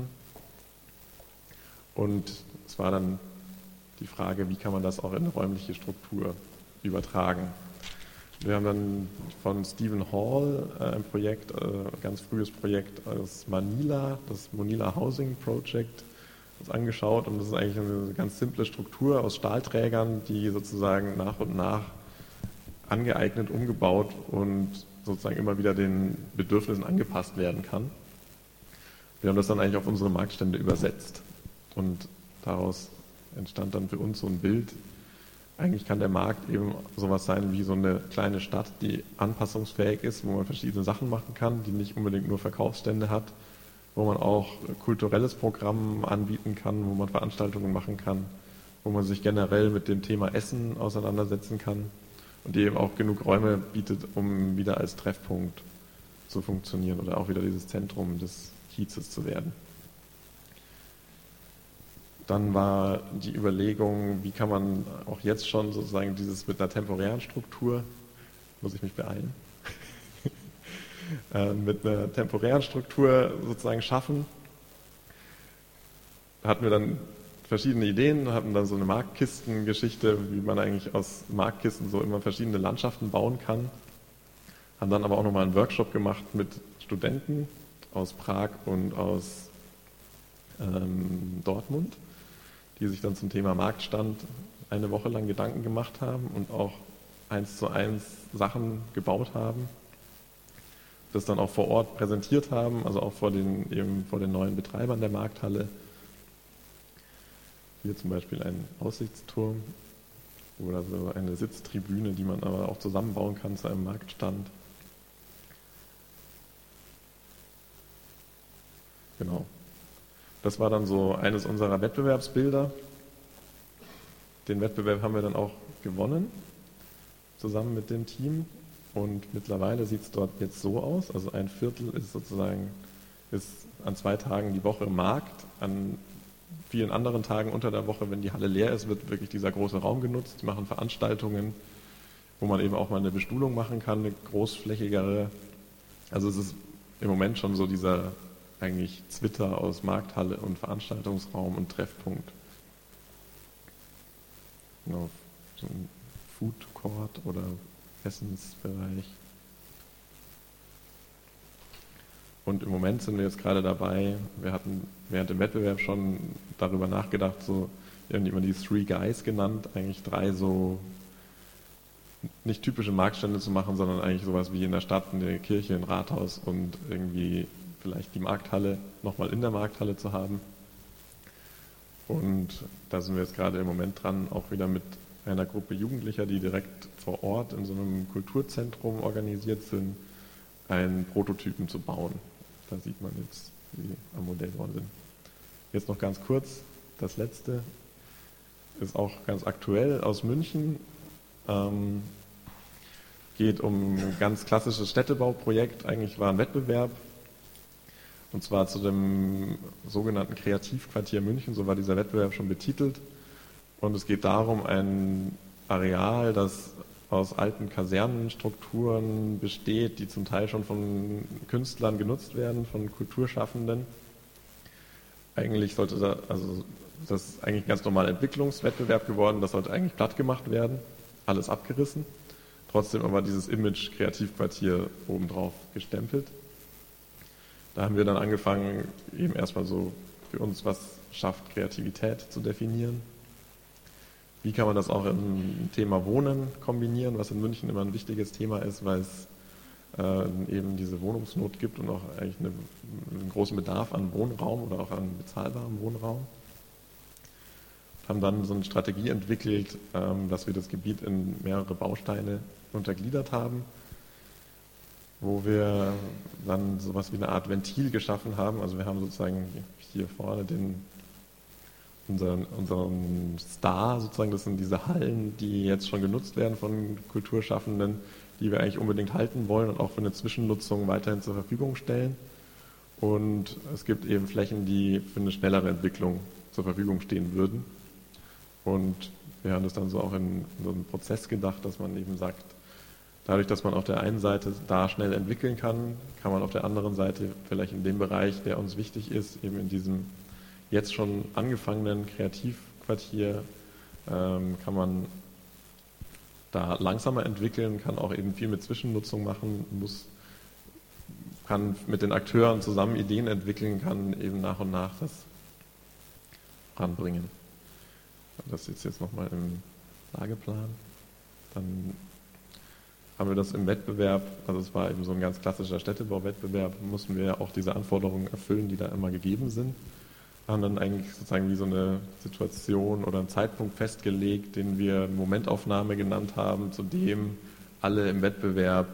Und es war dann die Frage, wie kann man das auch in eine räumliche Struktur übertragen. Wir haben dann von Stephen Hall ein Projekt, ein ganz frühes Projekt aus Manila, das Manila Housing Project, uns angeschaut, und das ist eigentlich eine ganz simple Struktur aus Stahlträgern, die sozusagen nach und nach angeeignet, umgebaut und sozusagen immer wieder den Bedürfnissen angepasst werden kann. Wir haben das dann eigentlich auf unsere Marktstände übersetzt, und daraus entstand dann für uns so ein Bild. Eigentlich kann der Markt eben sowas sein wie so eine kleine Stadt, die anpassungsfähig ist, wo man verschiedene Sachen machen kann, die nicht unbedingt nur Verkaufsstände hat, wo man auch kulturelles Programm anbieten kann, wo man Veranstaltungen machen kann, wo man sich generell mit dem Thema Essen auseinandersetzen kann und die eben auch genug Räume bietet, um wieder als Treffpunkt zu funktionieren oder auch wieder dieses Zentrum des Kiezes zu werden. Dann war die Überlegung, wie kann man auch jetzt schon sozusagen dieses mit einer temporären Struktur, muss ich mich beeilen, äh, mit einer temporären Struktur sozusagen schaffen. Da hatten wir dann verschiedene Ideen, hatten dann so eine Marktkistengeschichte, wie man eigentlich aus Marktkisten so immer verschiedene Landschaften bauen kann. Haben dann aber auch nochmal einen Workshop gemacht mit Studenten aus Prag und aus ähm, Dortmund, die sich dann zum Thema Marktstand eine Woche lang Gedanken gemacht haben und auch eins zu eins Sachen gebaut haben, das dann auch vor Ort präsentiert haben, also auch vor den, eben vor den neuen Betreibern der Markthalle. Hier zum Beispiel ein Aussichtsturm oder so eine Sitztribüne, die man aber auch zusammenbauen kann zu einem Marktstand. Genau. Das war dann so eines unserer Wettbewerbsbilder. Den Wettbewerb haben wir dann auch gewonnen, zusammen mit dem Team. Und mittlerweile sieht es dort jetzt so aus. Also ein Viertel ist sozusagen ist an zwei Tagen die Woche Markt. An vielen anderen Tagen unter der Woche, wenn die Halle leer ist, wird wirklich dieser große Raum genutzt. Die machen Veranstaltungen, wo man eben auch mal eine Bestuhlung machen kann, eine großflächigere. Also es ist im Moment schon so dieser eigentlich Zwitter aus Markthalle und Veranstaltungsraum und Treffpunkt. Genau, so ein Food Court oder Essensbereich. Und im Moment sind wir jetzt gerade dabei, wir hatten während dem Wettbewerb schon darüber nachgedacht, so, wir haben die immer die Three Guys genannt, eigentlich drei so nicht typische Marktstände zu machen, sondern eigentlich sowas wie in der Stadt, eine Kirche, ein Rathaus und irgendwie vielleicht die Markthalle nochmal in der Markthalle zu haben. Und da sind wir jetzt gerade im Moment dran, auch wieder mit einer Gruppe Jugendlicher, die direkt vor Ort in so einem Kulturzentrum organisiert sind, einen Prototypen zu bauen. Da sieht man jetzt, wie die am Modell worden sind. Jetzt noch ganz kurz, das letzte ist auch ganz aktuell aus München. Ähm, geht um ein ganz klassisches Städtebauprojekt. Eigentlich war ein Wettbewerb, und zwar zu dem sogenannten Kreativquartier München, so war dieser Wettbewerb schon betitelt. Und es geht darum, ein Areal, das aus alten Kasernenstrukturen besteht, die zum Teil schon von Künstlern genutzt werden, von Kulturschaffenden. Eigentlich sollte da, also das ist eigentlich ein ganz normaler Entwicklungswettbewerb geworden, das sollte eigentlich platt gemacht werden, alles abgerissen. trotzdem aber dieses Image Kreativquartier obendrauf gestempelt. Da haben wir dann angefangen, eben erstmal so für uns, was schafft Kreativität zu definieren. Wie kann man das auch im Thema Wohnen kombinieren, was in München immer ein wichtiges Thema ist, weil es äh, eben diese Wohnungsnot gibt und auch eigentlich eine, einen großen Bedarf an Wohnraum oder auch an bezahlbarem Wohnraum. Haben dann so eine Strategie entwickelt, ähm, dass wir das Gebiet in mehrere Bausteine untergliedert haben, wo wir dann sowas wie eine Art Ventil geschaffen haben. Also wir haben sozusagen hier vorne den unseren, unseren Star sozusagen, das sind diese Hallen, die jetzt schon genutzt werden von Kulturschaffenden, die wir eigentlich unbedingt halten wollen und auch für eine Zwischennutzung weiterhin zur Verfügung stellen. Und es gibt eben Flächen, die für eine schnellere Entwicklung zur Verfügung stehen würden. Und wir haben das dann so auch in so einem Prozess gedacht, dass man eben sagt, dadurch, dass man auf der einen Seite da schnell entwickeln kann, kann man auf der anderen Seite vielleicht in dem Bereich, der uns wichtig ist, eben in diesem jetzt schon angefangenen Kreativquartier, ähm, kann man da langsamer entwickeln, kann auch eben viel mit Zwischennutzung machen, muss, kann mit den Akteuren zusammen Ideen entwickeln, kann eben nach und nach das ranbringen. Das ist jetzt nochmal im Lageplan. Dann haben wir das im Wettbewerb, also es war eben so ein ganz klassischer Städtebauwettbewerb, mussten wir auch diese Anforderungen erfüllen, die da immer gegeben sind. Haben dann eigentlich sozusagen wie so eine Situation oder einen Zeitpunkt festgelegt, den wir Momentaufnahme genannt haben, zu dem alle im Wettbewerb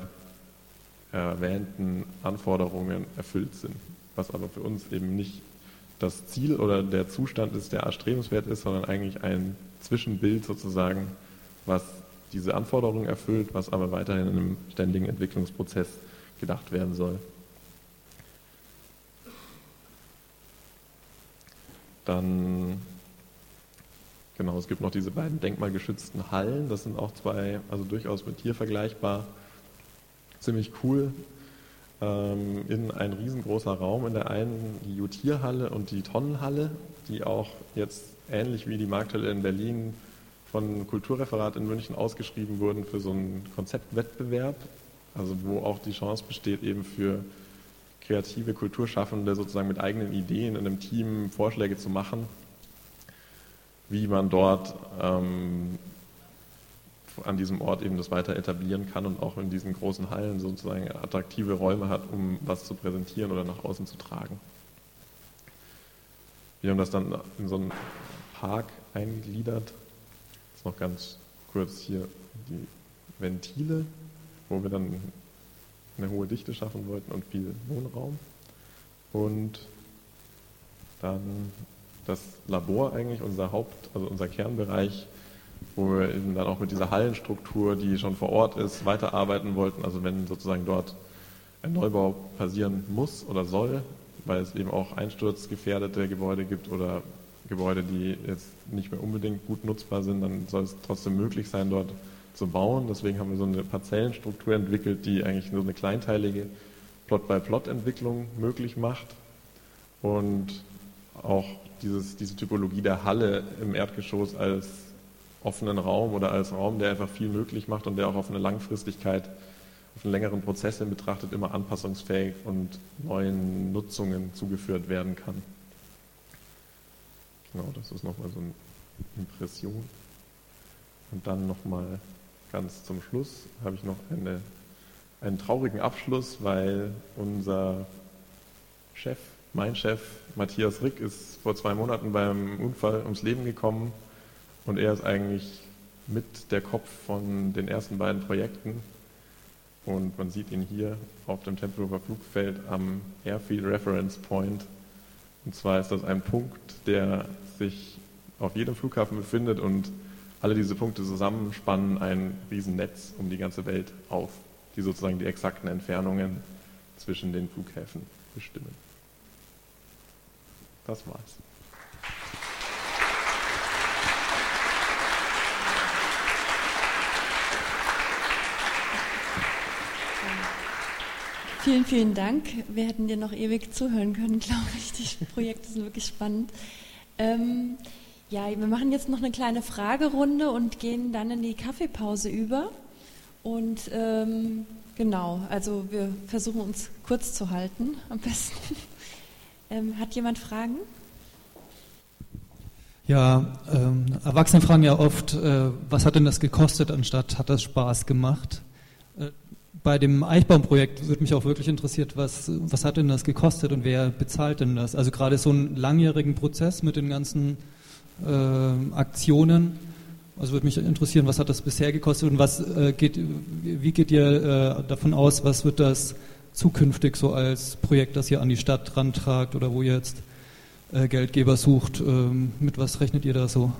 erwähnten Anforderungen erfüllt sind. Was aber für uns eben nicht das Ziel oder der Zustand ist, der erstrebenswert ist, sondern eigentlich ein Zwischenbild sozusagen, was diese Anforderungen erfüllt, was aber weiterhin in einem ständigen Entwicklungsprozess gedacht werden soll. Dann, genau, es gibt noch diese beiden denkmalgeschützten Hallen, das sind auch zwei, also durchaus mit hier vergleichbar, ziemlich cool. Ähm, in ein riesengroßer Raum, in der einen die Jutierhalle und die Tonnenhalle, die auch jetzt ähnlich wie die Markthalle in Berlin von Kulturreferat in München ausgeschrieben wurden für so einen Konzeptwettbewerb, also wo auch die Chance besteht, eben für kreative Kulturschaffende sozusagen mit eigenen Ideen in einem Team Vorschläge zu machen, wie man dort ähm, an diesem Ort eben das weiter etablieren kann und auch in diesen großen Hallen sozusagen attraktive Räume hat, um was zu präsentieren oder nach außen zu tragen. Wir haben das dann in so einen Park eingegliedert. Das ist noch ganz kurz hier die Ventile, wo wir dann eine hohe Dichte schaffen wollten und viel Wohnraum. Und dann das Labor eigentlich, unser Haupt, also unser Kernbereich, wo wir eben dann auch mit dieser Hallenstruktur, die schon vor Ort ist, weiterarbeiten wollten. Also wenn sozusagen dort ein Neubau passieren muss oder soll, weil es eben auch einsturzgefährdete Gebäude gibt oder Gebäude, die jetzt nicht mehr unbedingt gut nutzbar sind, dann soll es trotzdem möglich sein, dort zu bauen. Deswegen haben wir so eine Parzellenstruktur entwickelt, die eigentlich nur eine kleinteilige Plot-by-Plot-Entwicklung möglich macht und auch dieses, diese Typologie der Halle im Erdgeschoss als offenen Raum oder als Raum, der einfach viel möglich macht und der auch auf eine Langfristigkeit, auf einen längeren Prozess hin betrachtet immer anpassungsfähig und neuen Nutzungen zugeführt werden kann. Genau, das ist nochmal so eine Impression. Und dann nochmal ganz zum Schluss habe ich noch eine, einen traurigen Abschluss, weil unser Chef, mein Chef Matthias Rick, ist vor zwei Monaten beim Unfall ums Leben gekommen und er ist eigentlich mit der Kopf von den ersten beiden Projekten und man sieht ihn hier auf dem Tempelhofer Flugfeld am Airfield Reference Point. Und zwar ist das ein Punkt, der sich auf jedem Flughafen befindet und alle diese Punkte zusammenspannen ein Riesennetz um die ganze Welt auf, die sozusagen die exakten Entfernungen zwischen den Flughäfen bestimmen. Das war's. Vielen, vielen Dank. Wir hätten dir noch ewig zuhören können, glaube ich. Die Projekte sind wirklich spannend. Ähm, ja, wir machen jetzt noch eine kleine Fragerunde und gehen dann in die Kaffeepause über. Und ähm, genau, also wir versuchen uns kurz zu halten, am besten. ähm, hat jemand Fragen? Ja, ähm, Erwachsene fragen ja oft, äh, was hat denn das gekostet, anstatt hat das Spaß gemacht? Äh, bei dem Eichbaum-Projekt würde mich auch wirklich interessiert, was, was hat denn das gekostet und wer bezahlt denn das? Also gerade so einen langjährigen Prozess mit den ganzen äh, Aktionen. Also würde mich interessieren, was hat das bisher gekostet und was äh, geht, wie geht ihr äh, davon aus, was wird das zukünftig so als Projekt, das ihr an die Stadt rantragt oder wo ihr jetzt äh, Geldgeber sucht, ähm, mit was rechnet ihr da so?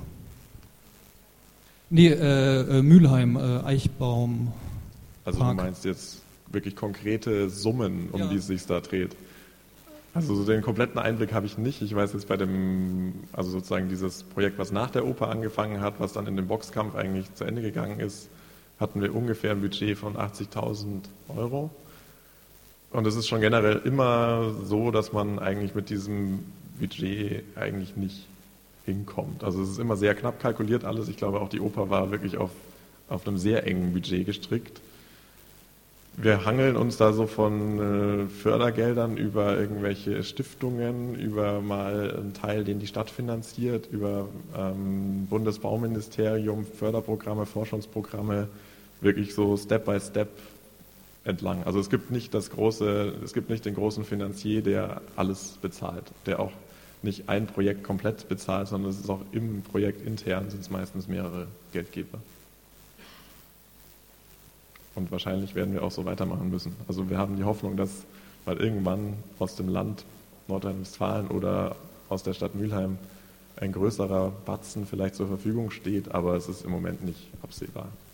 Nee, äh, äh, Mülheim, äh, Eichbaum. Also Park. Du meinst jetzt wirklich konkrete Summen, um ja. die es sich da dreht? Also so den kompletten Einblick habe ich nicht. Ich weiß jetzt bei dem, also sozusagen dieses Projekt, was nach der Oper angefangen hat, was dann in dem Boxkampf eigentlich zu Ende gegangen ist, hatten wir ungefähr ein Budget von achtzigtausend Euro. Und es ist schon generell immer so, dass man eigentlich mit diesem Budget eigentlich nicht hinkommt. Also es ist immer sehr knapp kalkuliert alles. Ich glaube auch die Oper war wirklich auf, auf einem sehr engen Budget gestrickt. Wir hangeln uns da so von äh, Fördergeldern über irgendwelche Stiftungen, über mal einen Teil, den die Stadt finanziert, über ähm, Bundesbauministerium, Förderprogramme, Forschungsprogramme, wirklich so Step by Step entlang. Also es gibt nicht das große, es gibt nicht den großen Finanzier, der alles bezahlt, der auch nicht ein Projekt komplett bezahlt, sondern es ist auch im Projekt intern sind es meistens mehrere Geldgeber. Und wahrscheinlich werden wir auch so weitermachen müssen. Also wir haben die Hoffnung, dass mal irgendwann aus dem Land Nordrhein-Westfalen oder aus der Stadt Mülheim ein größerer Batzen vielleicht zur Verfügung steht, aber es ist im Moment nicht absehbar.